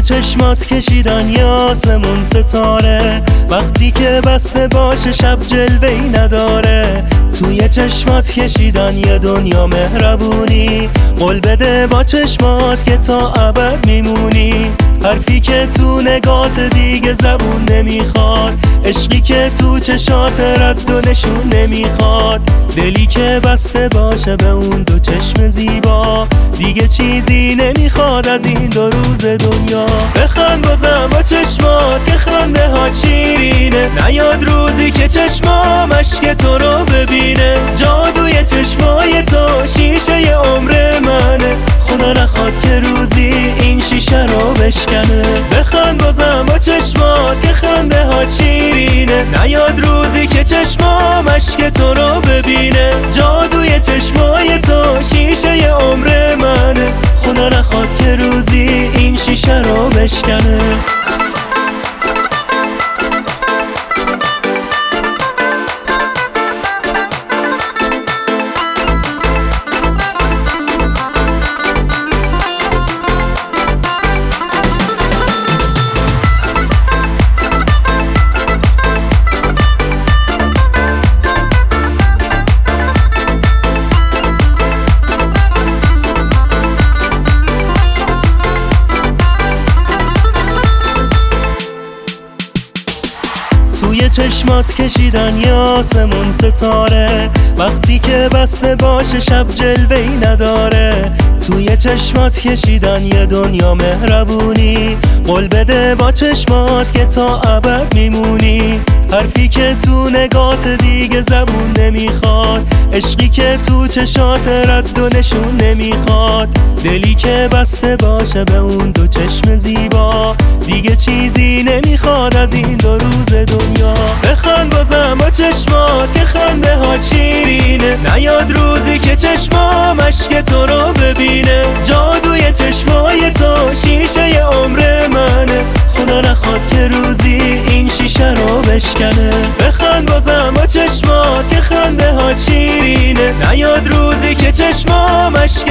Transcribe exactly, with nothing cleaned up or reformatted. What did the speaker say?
چشمات کشیدن یه آسمون ستاره، وقتی که بسته باشه شب جلوه‌ای نداره. توی چشمات کشیدن یه دنیا مهربونی، قول بده با چشمات که تا ابد میمونی. حرفی که تو نگات دیگه زبون نمیخواد، عشقی که تو چشات رد و نشون نمیخواد. دلی که بسته باشه به اون دو چشم زیبا، دیگه چیزی نمیخواد از این دو روز دنیا. بخند بازم با چشمات که خنده ها شیرینه، نیاد روزی که چشمام اشک تو رو ببینه. جادوی چشمای تو شیشه ی عمر منه، خدا نخواد که روزی این شیشه رو بشکنه. بخند بازم با چشمات که خنده ها شیرینه، نیاد روزی که چشمام اشک تو رو ببینه. جادوی چشمای تو شیشه ی عمر منه، خدا نخواد که روزی این شیشه رو بشکنه. توی چشمات کشیدن یه آسمون ستاره، وقتی که بسته باشه شب جلوه‌ای نداره. توی چشمات کشیدن یه دنیا مهربونی، قول بده با چشمات که تا ابد میمونی. حرفی که تو نگات دیگه زبون نمیخواد، عشقی که تو چشات رد و نشون نمیخواد. دلی که بسته باشه به اون دو چشم زیبا، دیگه چیزی نمیخواد از این دو روز دنیا. بخند بازم با چشمات که خنده ها شیرینه، نیاد روزی که چشمام اشک تو رو ببینه. جادوی چشمای تو شیشه ی عمر منه، خدا نخواد که روزی این شیشه رو بشکنه. بخند بازم با چشمات که خنده ها شیرینه، نیاد روزی که چشمام اشک